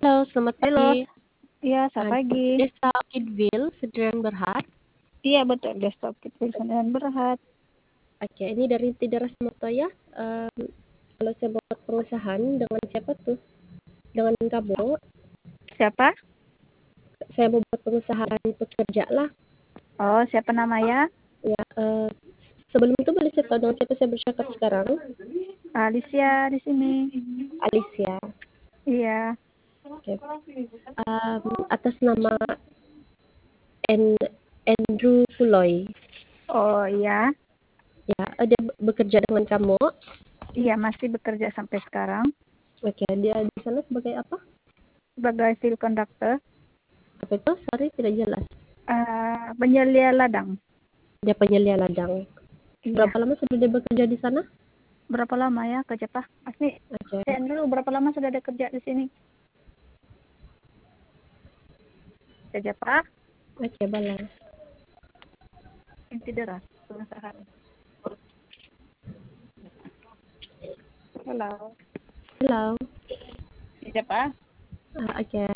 Halo, selamat Halo, pagi. iya, selamat pagi. Desa Kidville, Sedang Berhad. Iya betul, desktop kita dan Berhad. Oke, ini dari Tidara Sumarto ya. Kalau saya buat pengusahaan dengan siapa tuh? Dengan kamu. Siapa? Saya mau buat pengusahaan pekerja lah. Oh, siapa namanya? Ya, sebelum itu boleh saya tahu dengan siapa saya bercakap sekarang? Alicia di sini. Alicia. Iya. Oke. Atas nama Andrew Puloy. Oh iya, Ya, dia bekerja dengan kamu. iya masih bekerja sampai sekarang Oke, dia di sana sebagai apa? sebagai field conductor. Apa itu? Sorry, tidak jelas. Penyelia ladang. Dia penyelia ladang. Iya. Berapa lama sudah dia bekerja di sana? Berapa lama ya kerja Pak? Asli, Oke, Andrew berapa lama sudah ada kerja di sini? Kerja Pak? oke, boleh. Yang tidak pengusahaan. Halo. Halo. Kerja Pak? Oke.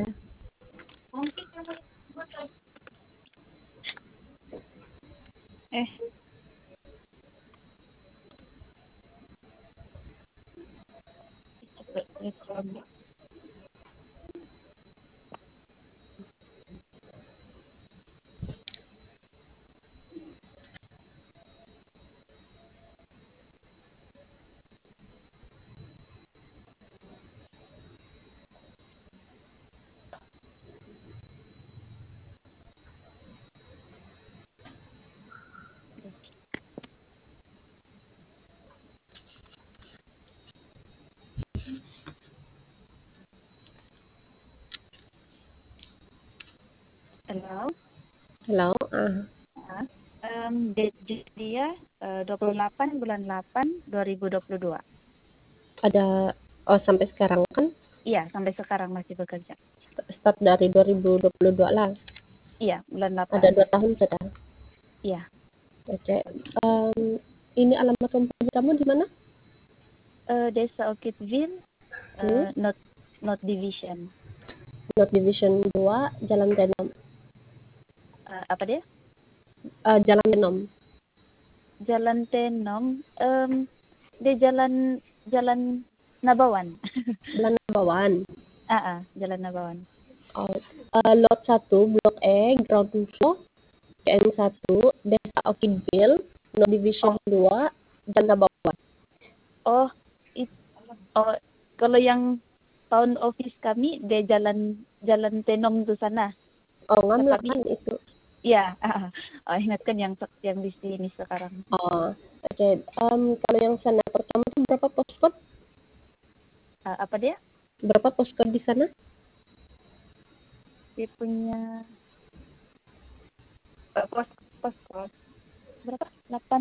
Eh, record. Halo. Halo. Nah, date dia 28 bulan 8 2022. Ada, oh sampai sekarang kan Iya, sampai sekarang masih bekerja. start dari 2022 lah. Iya, bulan Ada 8. 2 tahun sudah. Iya, Oke. Ini alamat kompani kamu di mana? Desa Orchidville, Hmm? North Division. North Division 2, Jalan Tenom. Apa dia? Jalan Tenom. Jalan Tenom, dia Jalan Nabawan. Jalan Nabawan. Jalan Nabawan. Oh, lot 1, Blok E, ground floor, PN1, Desa Orchidville, North Division Oh, 2, Jalan Nabawan. oh, it, oh, kalau yang town office kami dia Jalan Tenom tuh sana. Oh, ngamlah Kami, kan itu. iya, ingatkan yang di sini sekarang. Oh, oke. Kalau yang sana pertama tuh berapa postcode? Apa dia? Berapa postcode di sana? Dia punya pos berapa? 8,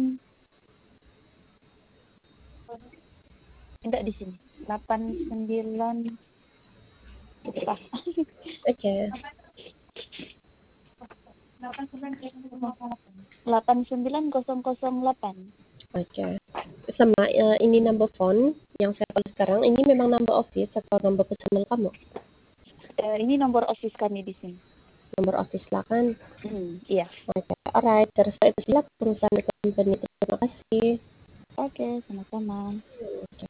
enggak di sini. 89 apa? Oke. 89008. Oke. Sama ini number phone yang saya call sekarang, ini memang number office atau number personal kamu? Ini nomor office kami di sini. Nomor office lah kan? Iya. Oke, alright. Terus itu sila perusahaan company. Terima kasih. Oke, sama-sama. Oke.